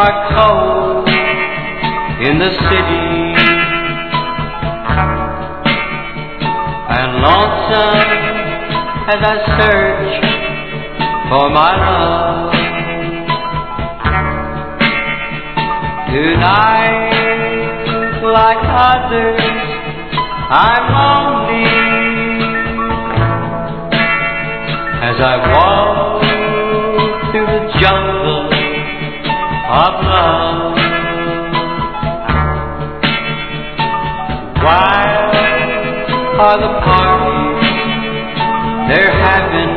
are cold in the city, and lonesome as I search for my love. Tonight, like others, I'm lonely as I walk through the jungle of love. Wild are the parties they're having,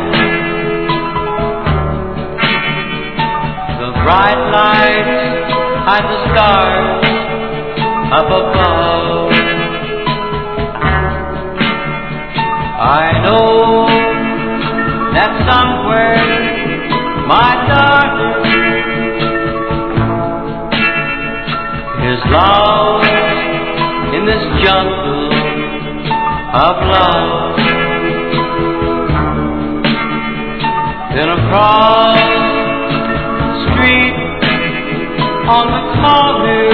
the bright lights and the stars up above. I know that somewhere, my darling is lost in this jungle of love. Then across the street on the corner,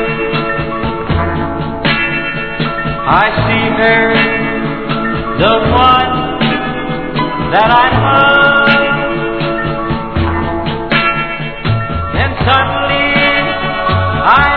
I see her, the one that I love. Then suddenly I